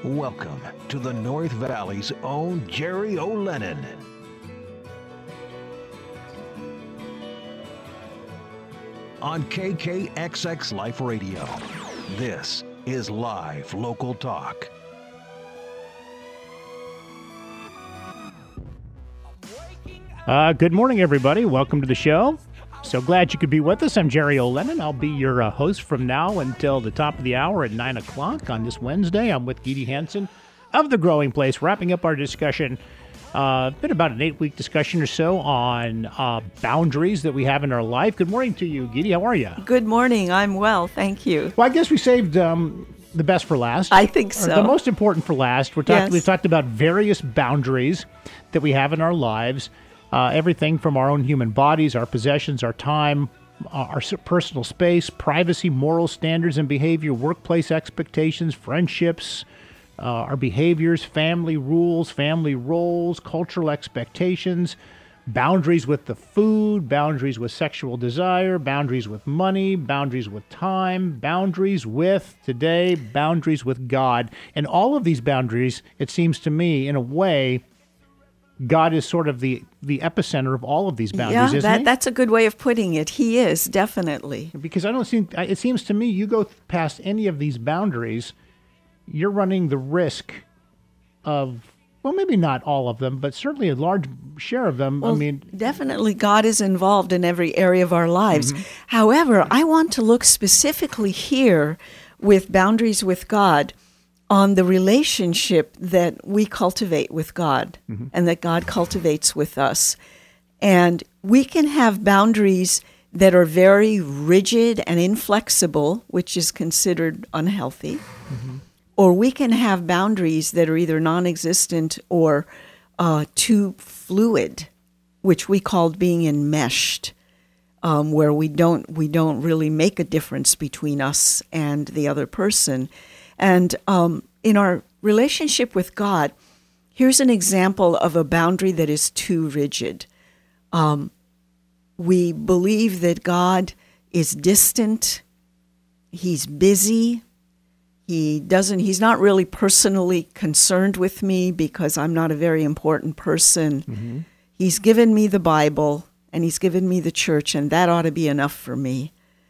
Welcome to the North Valley's own Jerry O. Lennon. On KKXX Life Radio, this is Live Local Talk. Good morning, everybody. Welcome to the show. So glad you could be with us. I'm Jerry O. Lennon. I'll be your host from now until the top of the hour at 9 o'clock on this Wednesday. I'm with Gede Hansen of The Growing Place, wrapping up our discussion. Been about an 8-week discussion or so on boundaries that we have in our life. Good morning to you, Gede. How are you? Good morning. I'm well, thank you. Well, I guess we saved the best for last. I think so. The most important for last. Yes. We've talked about various boundaries that we have in our lives. Everything from our own human bodies, our possessions, our time, our personal space, privacy, moral standards and behavior, workplace expectations, friendships, our behaviors, family rules, family roles, cultural expectations, boundaries with the food, boundaries with sexual desire, boundaries with money, boundaries with time, boundaries with today, boundaries with God. And all of these boundaries, it seems to me, in a way, God is sort of the epicenter of all of these boundaries, isn't he? That's a good way of putting it. He is, definitely. Because it seems to me, you go past any of these boundaries, you're running the risk of, well, maybe not all of them, but certainly a large share of them. Well, definitely God is involved in every area of our lives. Mm-hmm. However, I want to look specifically here with boundaries with God on the relationship that we cultivate with God and that God cultivates with us. And we can have boundaries that are very rigid and inflexible, which is considered unhealthy, or we can have boundaries that are either non-existent or too fluid, which we call being enmeshed, where we don't really make a difference between us and the other person. And in our relationship with God, here's an example of a boundary that is too rigid. We believe that God is distant, he's busy, he's not really personally concerned with me because I'm not a very important person. Mm-hmm. He's given me the Bible and he's given me the church, and that ought to be enough for me.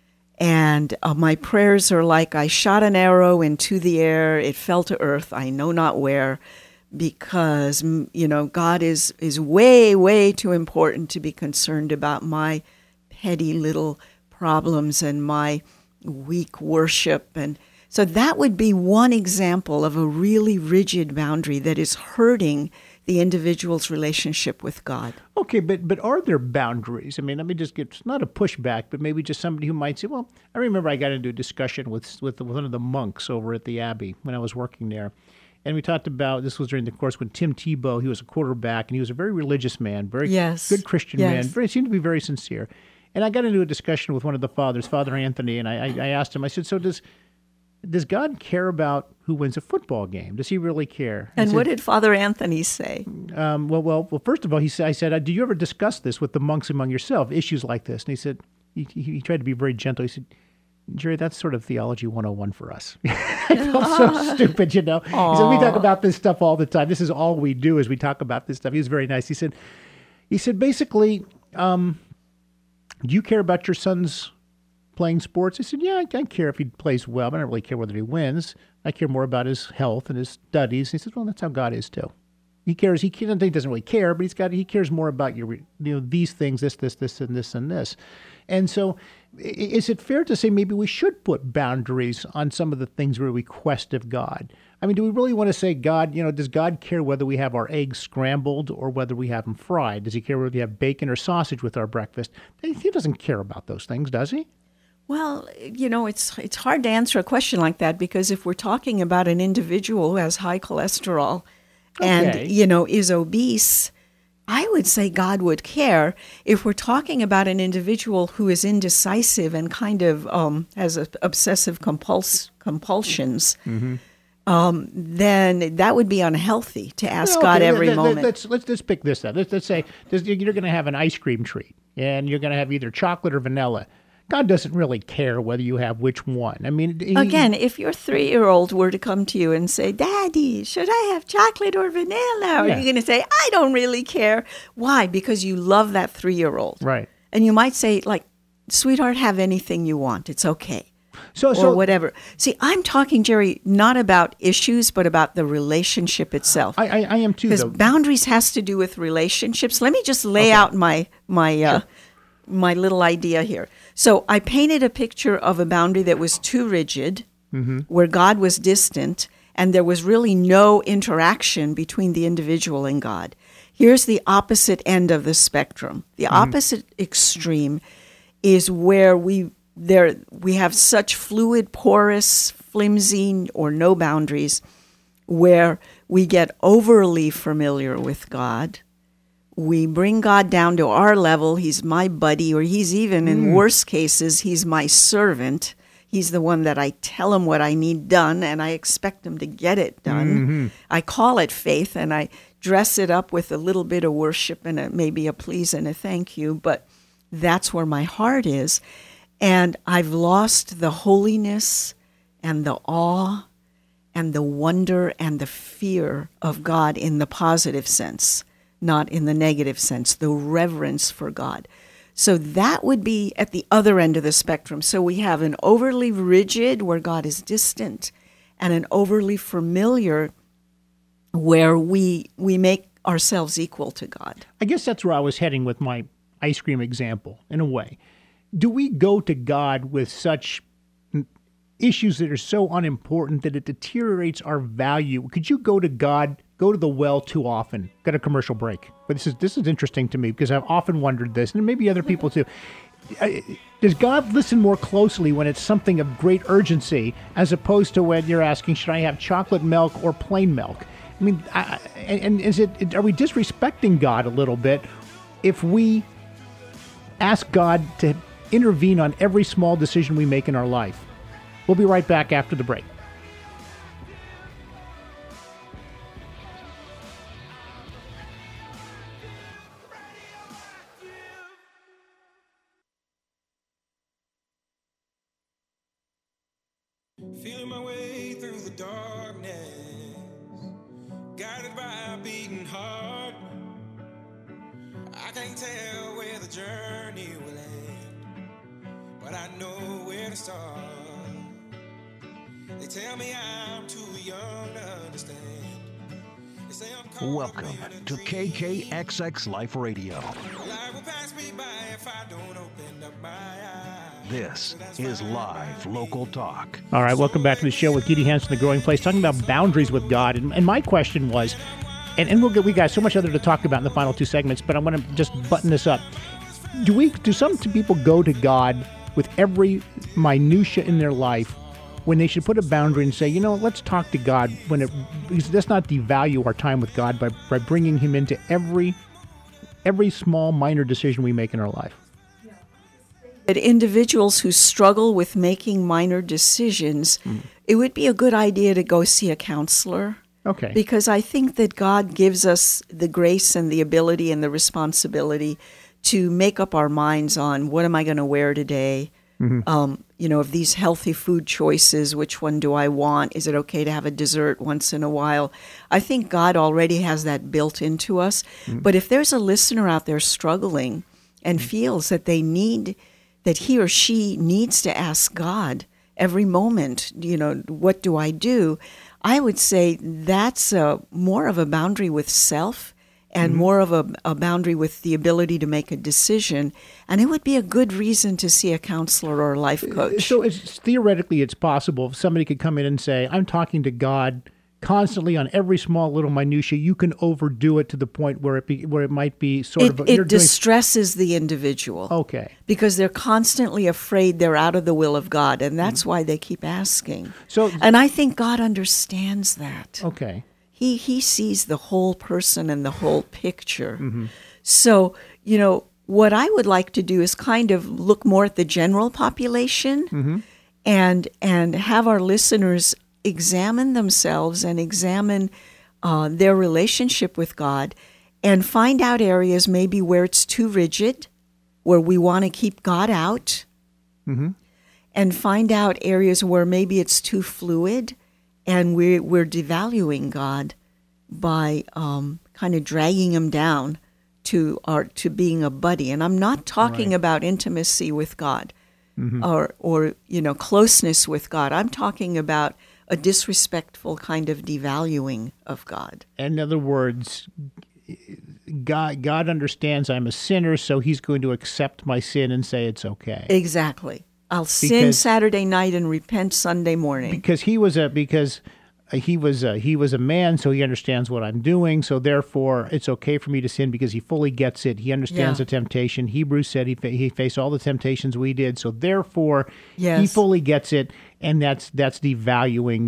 And my prayers are like I shot an arrow into the air, it fell to earth, I know not where, because, God is way, way too important to be concerned about my petty little problems and my weak worship. And so that would be one example of a really rigid boundary that is hurting the individual's relationship with God. Okay, but are there boundaries? I mean, let me just get, it's not a pushback, but maybe just somebody who might say, well, I remember I got into a discussion with one of the monks over at the Abbey when I was working there. And we talked about, this was during the course when Tim Tebow, he was a quarterback, and he was a very religious man, very good Christian man, seemed to be very sincere. And I got into a discussion with one of the fathers, Father Anthony, and I asked him, I said, so does God care about who wins a football game? Does he really care? And what did Father Anthony say? Well, first of all, I said, do you ever discuss this with the monks among yourself, issues like this? And he said, he tried to be very gentle. He said, Jerry, that's sort of theology 101 for us. I felt so stupid, He said, we talk about this stuff all the time. This is all we do is we talk about this stuff. He was very nice. He said, basically, do you care about your son's playing sports? I said, yeah, I care if he plays well, but I don't really care whether he wins. I care more about his health and his studies. And he said, well, that's how God is too. He cares. He doesn't really care, but he cares more about these things, this, and this, and this. And so is it fair to say maybe we should put boundaries on some of the things we request of God? I mean, do we really want to say, God, does God care whether we have our eggs scrambled or whether we have them fried? Does he care whether we have bacon or sausage with our breakfast? He doesn't care about those things, does he? Well, it's hard to answer a question like that because if we're talking about an individual who has high cholesterol and, is obese, I would say God would care. If we're talking about an individual who is indecisive and kind of has obsessive compulsions, then that would be unhealthy to ask God every moment. Let's pick this up. Let's say you're going to have an ice cream treat, and you're going to have either chocolate or vanilla. God doesn't really care whether you have which one. I mean, Again, if your 3-year-old were to come to you and say, Daddy, should I have chocolate or vanilla? Are you going to say, I don't really care? Why? Because you love that 3-year-old. Right. And you might say, like, sweetheart, have anything you want. It's okay. So whatever. See, I'm talking, Jerry, not about issues, but about the relationship itself. I am too, because though. boundaries has to do with relationships. Let me just lay out my little idea here. So I painted a picture of a boundary that was too rigid, where God was distant, and there was really no interaction between the individual and God. Here's the opposite end of the spectrum. The opposite extreme is where we have such fluid, porous, flimsy, or no boundaries, where we get overly familiar with God. We bring God down to our level. He's my buddy, or he's even, in worst cases, he's my servant. He's the one that I tell him what I need done, and I expect him to get it done. I call it faith, and I dress it up with a little bit of worship and maybe a please and a thank you, but that's where my heart is. And I've lost the holiness and the awe and the wonder and the fear of God in the positive sense, not in the negative sense, the reverence for God. So that would be at the other end of the spectrum. So we have an overly rigid where God is distant, and an overly familiar where we make ourselves equal to God. I guess that's where I was heading with my ice cream example, in a way. Do we go to God with such issues that are so unimportant that it deteriorates our value? Could you go to God, go to the well too often? Got a commercial break. But this is interesting to me because I've often wondered this, and maybe other people too. Does God listen more closely when it's something of great urgency as opposed to when you're asking, should I have chocolate milk or plain milk? I mean, and are we disrespecting God a little bit if we ask God to intervene on every small decision we make in our life? We'll be right back after the break. Feeling my way through the darkness, guided by a beating heart. I can't tell where the journey will end, but I know where to start. They tell me I'm too young to understand. They say I'm caught Welcome to KKXX Life Radio. Life will pass me by if I don't open up my eyes. This is live local talk. All right, welcome back to the show with Keedy Hansen, The Growing Place, talking about boundaries with God. And my question was, and we got so much other to talk about in the final two segments, but I want to just button this up. Do some people go to God with every minutia in their life when they should put a boundary and say, let's talk to God because let's not devalue our time with God by bringing him into every small minor decision we make in our life? That individuals who struggle with making minor decisions, it would be a good idea to go see a counselor. Okay. Because I think that God gives us the grace and the ability and the responsibility to make up our minds on what am I going to wear today? Of these healthy food choices, which one do I want? Is it okay to have a dessert once in a while? I think God already has that built into us. But if there's a listener out there struggling and feels that that he or she needs to ask God every moment, what do I do? I would say that's more of a boundary with self and more of a boundary with the ability to make a decision. And it would be a good reason to see a counselor or a life coach. So theoretically, it's possible if somebody could come in and say, I'm talking to God constantly on every small little minutia. You can overdo it to the point where it might be it distresses the individual. Okay. Because they're constantly afraid they're out of the will of God, and that's why they keep asking. So, and I think God understands that. Okay. He sees the whole person and the whole picture. So, what I would like to do is kind of look more at the general population and have our listeners examine themselves and examine their relationship with God and find out areas maybe where it's too rigid, where we want to keep God out, and find out areas where maybe it's too fluid and we're devaluing God by kind of dragging him down to being a buddy. And I'm not talking about intimacy with God or closeness with God. I'm talking about a disrespectful kind of devaluing of God. In other words, God understands I'm a sinner, so he's going to accept my sin and say it's okay. Exactly. I'll sin Saturday night and repent Sunday morning. Because he was a man, so he understands what I'm doing. So therefore, it's okay for me to sin because he fully gets it. He understands the temptation. Hebrews said he faced all the temptations we did. So therefore, he fully gets it, and that's devaluing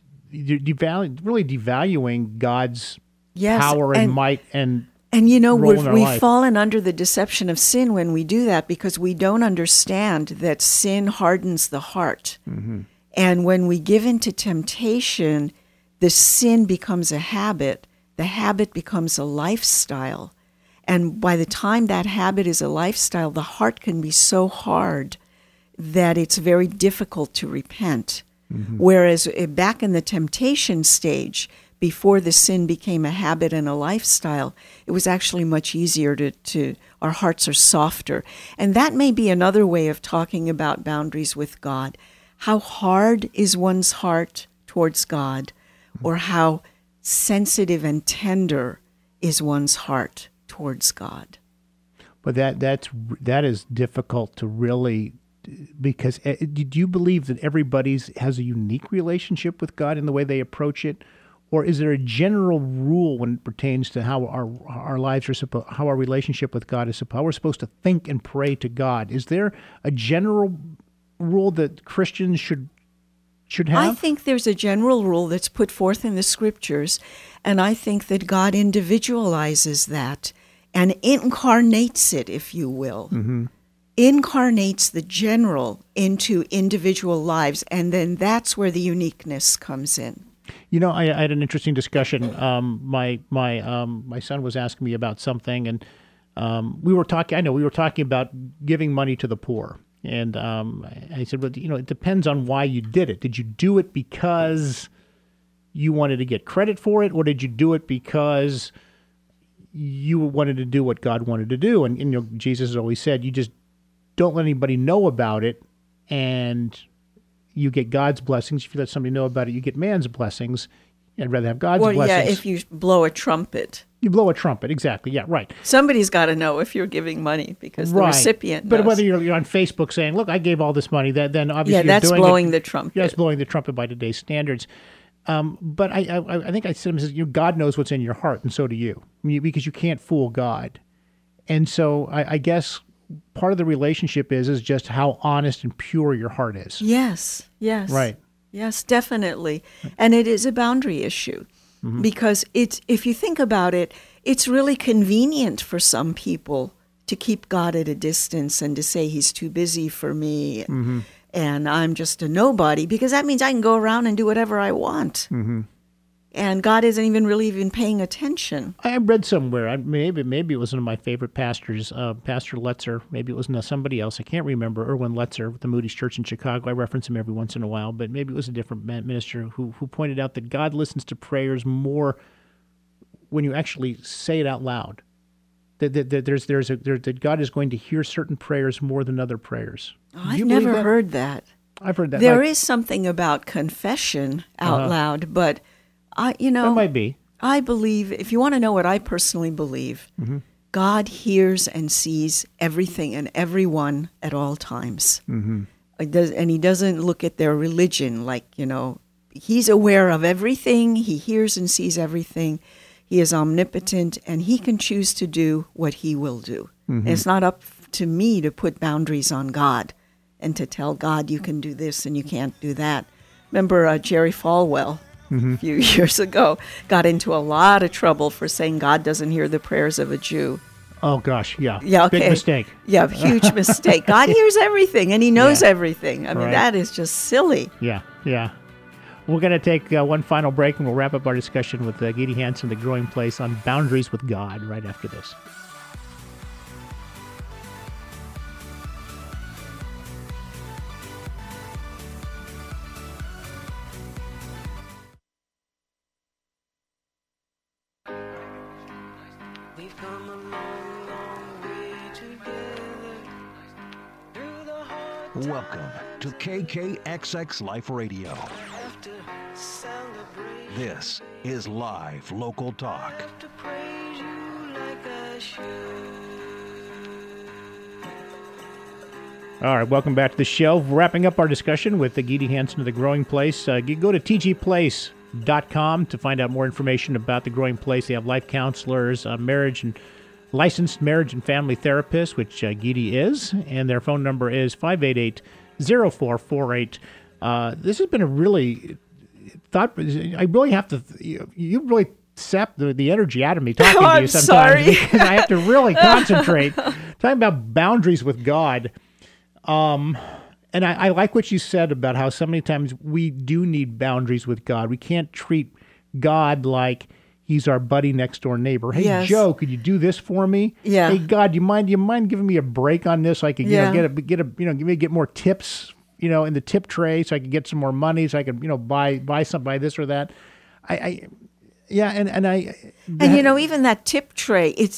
really devaluing God's power and might and. And we've life. fallen under the deception of sin when we do that because we don't understand that sin hardens the heart. And when we give in to temptation, the sin becomes a habit. The habit becomes a lifestyle. And by the time that habit is a lifestyle, the heart can be so hard that it's very difficult to repent. Whereas back in the temptation stage, before the sin became a habit and a lifestyle, it was actually much easier to our hearts are softer. And that may be another way of talking about boundaries with God. How hard is one's heart towards God, or how sensitive and tender is one's heart towards God? But that is difficult to really, because do you believe that everybody has a unique relationship with God in the way they approach it? Or is there a general rule when it pertains to how our lives are how our relationship with God is how we're supposed to think and pray to God? Is there a general rule that Christians should have? I think there's a general rule that's put forth in the Scriptures, and I think that God individualizes that and incarnates it, if you will. Incarnates the general into individual lives, and then that's where the uniqueness comes in. I had an interesting discussion. My son was asking me about something, and we were talking. I know we were talking about giving money to the poor, and I said, "Well, it depends on why you did it. Did you do it because you wanted to get credit for it, or did you do it because you wanted to do what God wanted to do?" And Jesus has always said, "You just don't let anybody know about it, and you get God's blessings. If you let somebody know about it, you get man's blessings. I'd rather have God's blessings." Well, yeah, if you blow a trumpet. You blow a trumpet, exactly. Yeah, right. Somebody's got to know if you're giving money because the recipient knows. But whether you're on Facebook saying, "Look, I gave all this money," then obviously that's blowing the trumpet. That's blowing the trumpet by today's standards. But I think I said, God knows what's in your heart, and so do you, because you can't fool God. And so I guess part of the relationship is just how honest and pure your heart is. Yes. Right. Yes, definitely. And it is a boundary issue because if you think about it, it's really convenient for some people to keep God at a distance and to say he's too busy for me and I'm just a nobody, because that means I can go around and do whatever I want. And God isn't even paying attention. I read somewhere, maybe it was one of my favorite pastors, Pastor Letzer, maybe it was somebody else, I can't remember, Erwin Letzer with the Moody's Church in Chicago. I reference him every once in a while, but maybe it was a different minister who pointed out that God listens to prayers more when you actually say it out loud. That God is going to hear certain prayers more than other prayers. I've never heard that. I've heard that. There is something about confession out loud, but that might be. I believe, if you want to know what I personally believe, God hears and sees everything and everyone at all times. And he doesn't look at their religion like, he's aware of everything. He hears and sees everything. He is omnipotent, and he can choose to do what he will do. And it's not up to me to put boundaries on God and to tell God you can do this and you can't do that. Remember Jerry Falwell? A few years ago, got into a lot of trouble for saying God doesn't hear the prayers of a Jew. Oh, gosh, yeah. Yeah, okay. Big mistake. Yeah, huge mistake. God hears everything, and he knows everything. I mean, that is just silly. Yeah. We're going to take one final break, and we'll wrap up our discussion with Gady Hansen, The Growing Place, on boundaries with God right after this. come a long, long way together. Through the hard Welcome to KKXX Life Radio. have to celebrate. This is live local talk. Have to praise you like I should. All right, welcome back to the show. Wrapping up our discussion with the Geedy Hansen of The Growing Place. You go to tgplace.com to find out more information about The Growing Place. They have life counselors, licensed marriage and family therapists, which Geedy is, and their phone number is 588-0448. This has been a really I really have to. You really sap the energy out of me talking to I'm you sometimes sorry. because I have to really concentrate. Talking about boundaries with God. And I like what you said about how so many times we do need boundaries with God. We can't treat God like he's our buddy next door neighbor. Hey, Yes. Joe, could you do this for me? Yeah. Hey, God, you mind giving me a break on this so I could Yeah. get more tips, in the tip tray so I could get some more money so I could buy something, buy this or that. And even that tip tray, it's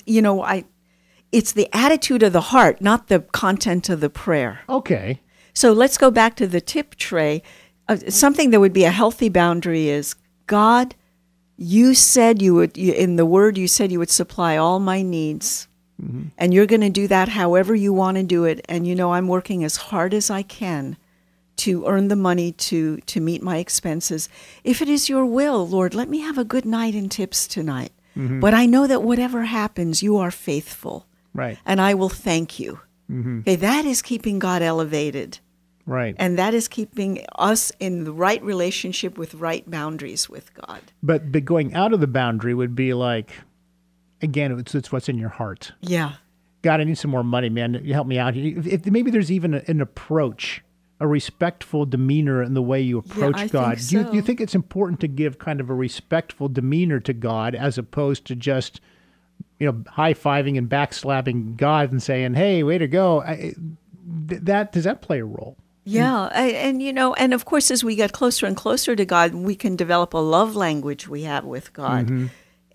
the attitude of the heart, not the content of the prayer. Okay. So let's go back to the tip tray. Something that would be a healthy boundary is, God, you said in the word, you said you would supply all my needs. Mm-hmm. And you're going to do that however you want to do it. And I'm working as hard as I can to earn the money to meet my expenses. If it is your will, Lord, let me have a good night in tips tonight. Mm-hmm. But I know that whatever happens, you are faithful. Right. And I will thank you. Mm-hmm. Okay, that is keeping God elevated. Right. And that is keeping us in the right relationship with right boundaries with God. But going out of the boundary would be like, again, it's what's in your heart. Yeah. God, I need some more money, man. You help me out. If maybe there's even an approach, a respectful demeanor in the way you approach I God. think so. Do you think it's important to give kind of a respectful demeanor to God as opposed to just high-fiving and backslapping God and saying, "Hey, way to go"? Does that play a role? Yeah, and of course, as we get closer and closer to God, we can develop a love language we have with God, Mm-hmm.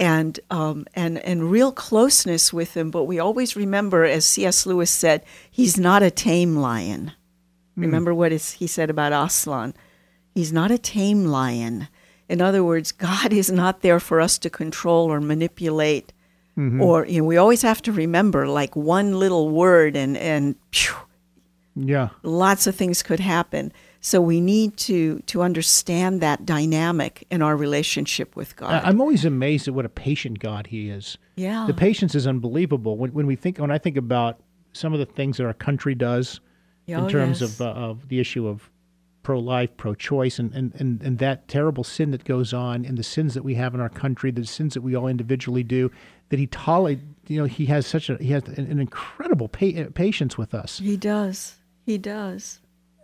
and real closeness with Him. But we always remember, as C.S. Lewis said, He's not a tame lion. Remember what he said about Aslan? He's not a tame lion. In other words, God is not there for us to control or manipulate. Mm-hmm. Or we always have to remember, like one little word and phew, Yeah. lots of things could happen. So we need to understand that dynamic in our relationship with God. I'm always amazed at what a patient God He is. Yeah. The patience is unbelievable. When I think about some of the things that our country does in terms of the issue of pro-life, pro-choice, and that terrible sin that goes on, and the sins that we have in our country, the sins that we all individually do, that He tolerates. He has an incredible patience with us. He does. He does.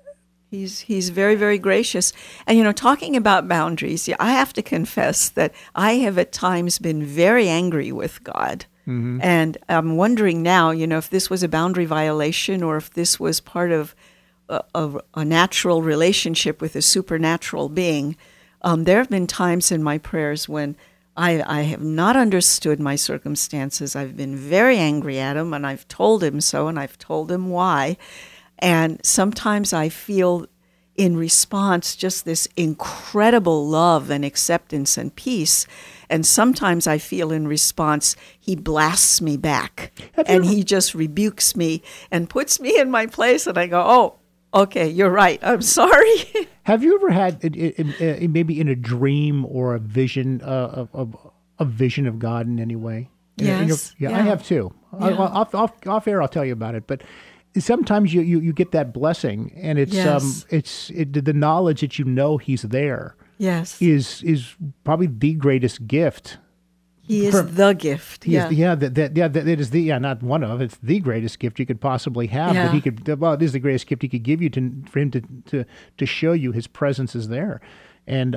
He's very, very gracious. And, talking about boundaries, I have to confess that I have at times been very angry with God. Mm-hmm. And I'm wondering now, if this was a boundary violation or if this was part of a natural relationship with a supernatural being. There have been times in my prayers when I have not understood my circumstances. I've been very angry at Him, and I've told Him so, and I've told Him why. And sometimes I feel in response just this incredible love and acceptance and peace. And sometimes I feel in response, He blasts me back. And He just rebukes me and puts me in my place. And I go, oh, okay, you're right. I'm sorry. Have you ever had, maybe in a dream or a vision, a vision of God in any way? Yes. I have too. Yeah. Off air, I'll tell you about it. But sometimes you get that blessing, and it's Yes. the knowledge that He's there. Yes. Is probably the greatest gift. He is the gift. He is, that is not one of, it's the greatest gift you could possibly have. Yeah. That He could, it is the greatest gift He could give you for Him to show you His presence is there. And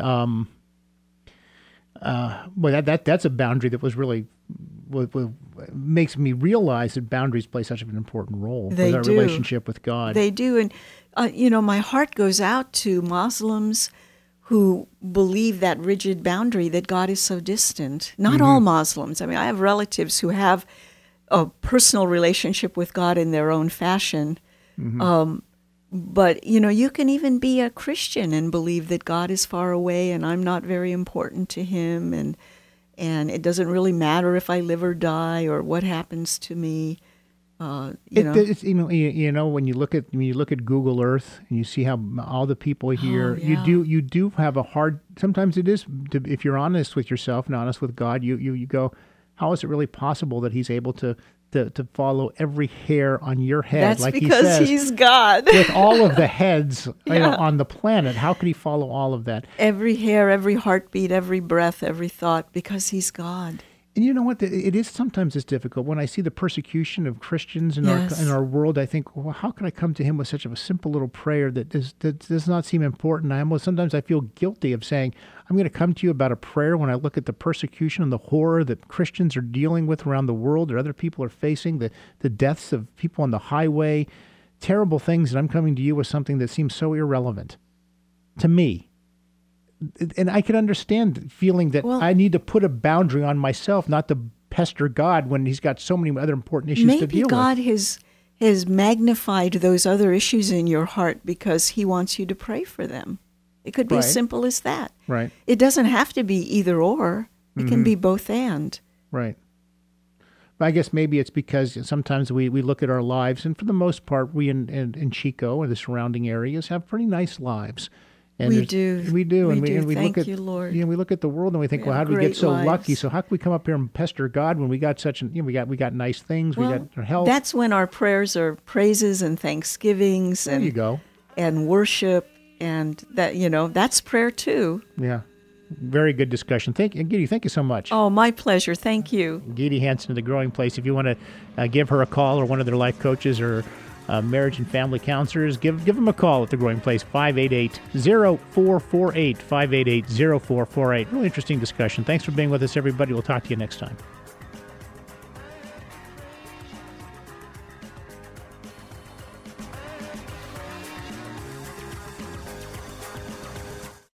that's a boundary that was really makes me realize that boundaries play such an important role They with our do. relationship with God. They do. And, my heart goes out to Muslims who believe that rigid boundary that God is so distant. Not all Muslims. I mean, I have relatives who have a personal relationship with God in their own fashion. But, you can even be a Christian and believe that God is far away and I'm not very important to him, and it doesn't really matter if I live or die or what happens to me. It's, when you look at Google Earth and you see how all the people here, you do have a hard. Sometimes it is if you're honest with yourself and honest with God, you go, how is it really possible that He's able to follow every hair on your head? That's like because He says, He's God. with all of the heads on the planet, how could He follow all of that? Every hair, every heartbeat, every breath, every thought, because He's God. And you know what? It is sometimes it's difficult when I see the persecution of Christians in our world. I think, well, how can I come to Him with such a simple little prayer that does not seem important? Sometimes I feel guilty of saying, I'm going to come to you about a prayer when I look at the persecution and the horror that Christians are dealing with around the world, or other people are facing, the deaths of people on the highway, terrible things, and I'm coming to you with something that seems so irrelevant to me. And I can understand feeling that I need to put a boundary on myself, not to pester God when He's got so many other important issues to deal Maybe God with. has magnified those other issues in your heart because He wants you to pray for them. It could be as simple as that. Right. It doesn't have to be either or. It can be both and. Right. But I guess maybe it's because sometimes we look at our lives, and for the most part, we in Chico and the surrounding areas have pretty nice lives. And We do. We do. We And do. we Thank look at, you, Lord. we look at the world and we think, We well, how have did we get great so lives. lucky? So how can we come up here and pester God when we got such, we got nice things, we got health? That's when our prayers are praises and thanksgivings There you go. and worship, and that that's prayer too. Yeah. Very good discussion. Giddy, thank you so much. Oh, my pleasure. Thank you. Giddy Hansen of The Growing Place. If you want to give her a call, or one of their life coaches or marriage and family counselors, give them a call at The Growing Place, 588-0448, 588-0448. Really interesting discussion. Thanks for being with us, everybody. We'll talk to you next time.